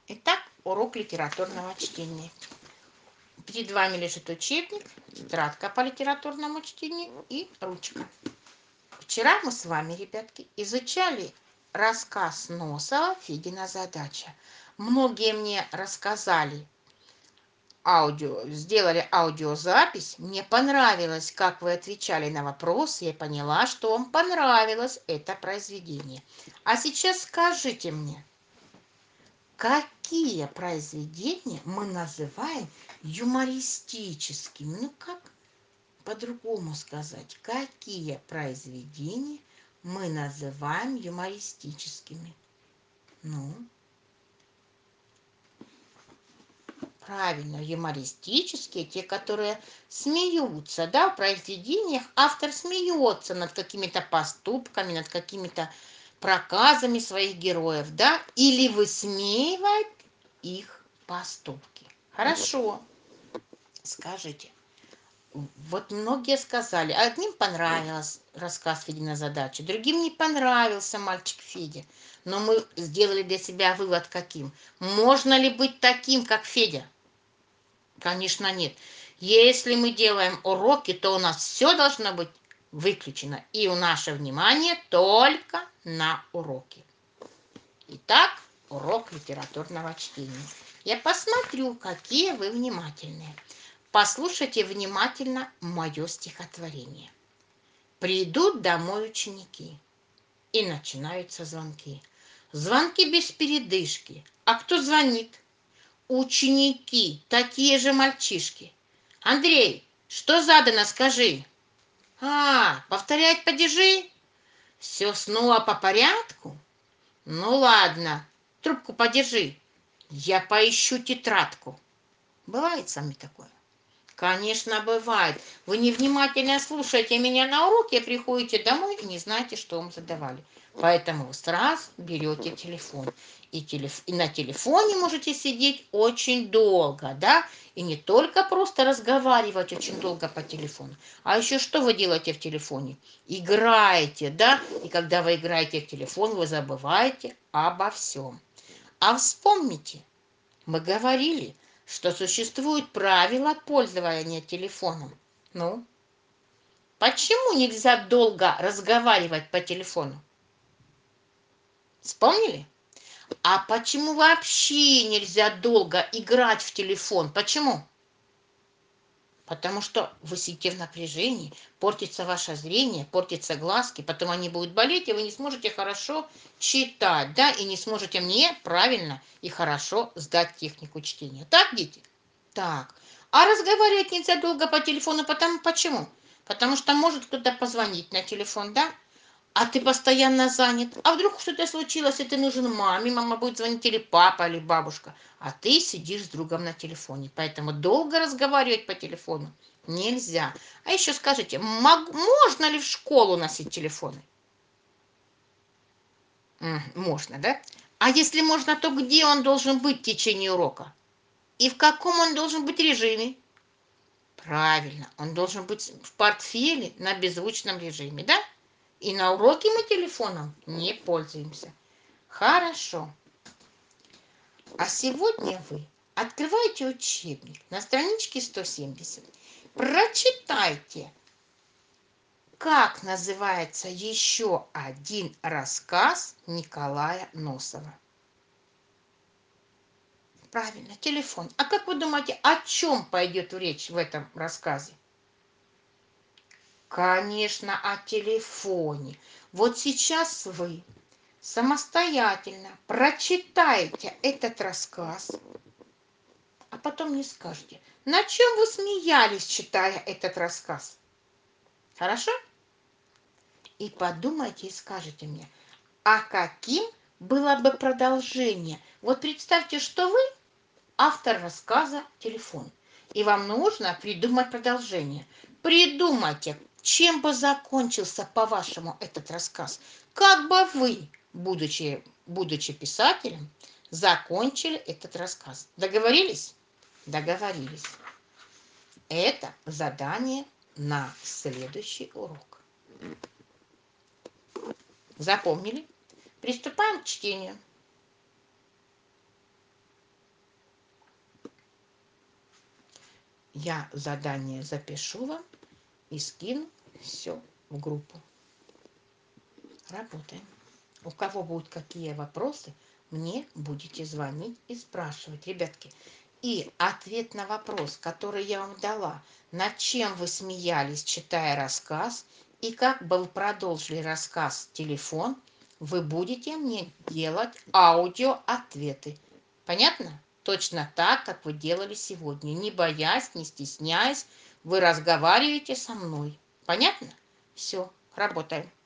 Итак, урок литературного чтения. Перед вами лежит учебник, тетрадка по литературному чтению и ручка. Вчера мы с вами, ребятки, изучали рассказ Носова «Федина задача». Многие мне рассказали сделали аудиозапись. Мне понравилось, как вы отвечали на вопросы. Я поняла, что вам понравилось это произведение. А сейчас скажите мне, какие произведения мы называем юмористическими? Ну, как по-другому сказать? Какие произведения мы называем юмористическими? Ну, правильно, юмористические, те, которые смеются, да, в произведениях автор смеется над какими-то поступками, над какими-то проказами своих героев, да, или высмеивает их поступки. Хорошо, скажите. Вот многие сказали, одним понравился рассказ Федина задачи, другим не понравился мальчик Федя. Но мы сделали для себя вывод каким? Можно ли быть таким, как Федя? Конечно, нет. Если мы делаем уроки, то у нас все должно быть выключено. И у наше внимание только на уроки. Итак, урок литературного чтения. Я посмотрю, какие вы внимательные. Послушайте внимательно мое стихотворение. Придут домой ученики, и начинаются звонки. Звонки без передышки. А кто звонит? Ученики, такие же мальчишки. Андрей, что задано, скажи? Повторять падежи? Все снова по порядку? Ну ладно, трубку подержи. Я поищу тетрадку. Бывает с вами такое? Конечно, бывает. Вы невнимательно слушаете меня на уроке, приходите домой и не знаете, что вам задавали. Поэтому вы сразу берете телефон. И на телефоне можете сидеть очень долго, да? И не только просто разговаривать очень долго по телефону, а еще что вы делаете в телефоне? Играете, да? И когда вы играете в телефон, вы забываете обо всем. А вспомните, мы говорили, что существуют правила пользования телефоном. Ну, почему нельзя долго разговаривать по телефону? Вспомнили? А почему вообще нельзя долго играть в телефон? Почему? Потому что вы сидите в напряжении, портится ваше зрение, портятся глазки, потом они будут болеть, и вы не сможете хорошо читать, да, и не сможете мне правильно и хорошо сдать технику чтения. Так, дети? Так. А разговаривать нельзя долго по телефону, почему? Потому что может кто-то позвонить на телефон, да? А ты постоянно занят. А вдруг что-то случилось, и ты нужен маме, мама будет звонить, или папа, или бабушка. А ты сидишь с другом на телефоне. Поэтому долго разговаривать по телефону нельзя. А еще скажите, можно ли в школу носить телефоны? Можно, да? А если можно, то где он должен быть в течение урока? И в каком он должен быть режиме? Правильно, он должен быть в портфеле на беззвучном режиме, да? И на уроке мы телефоном не пользуемся. Хорошо. А сегодня вы открываете учебник на страничке 170. Прочитайте, как называется еще один рассказ Николая Носова. Правильно, телефон. А как вы думаете, о чем пойдет речь в этом рассказе? Конечно, о телефоне. Вот сейчас вы самостоятельно прочитайте этот рассказ, а потом мне скажете, на чем вы смеялись, читая этот рассказ. Хорошо? И подумайте и скажете мне, а каким было бы продолжение? Вот представьте, что вы автор рассказа «Телефон», и вам нужно придумать продолжение. Придумайте, чем бы закончился, по-вашему, этот рассказ. Как бы вы, будучи писателем, закончили этот рассказ. Договорились? Договорились. Это задание на следующий урок. Запомнили? Приступаем к чтению. Я задание запишу вам и скину все в группу. Работаем. У кого будут какие вопросы, мне будете звонить и спрашивать, ребятки. И ответ на вопрос, который я вам дала, над чем вы смеялись, читая рассказ, и как бы вы продолжили рассказ в телефон, вы будете мне делать аудиоответы. Понятно? Точно так, как вы делали сегодня. Не боясь, не стесняясь, вы разговариваете со мной. Понятно? Все, работаем.